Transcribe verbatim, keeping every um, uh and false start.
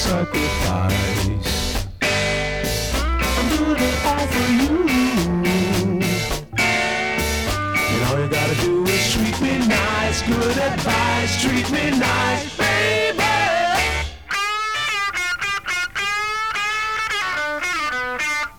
sacrifice. I'm doing it all for you. And all you gotta do is treat me nice. Good advice, treat me nice, baby.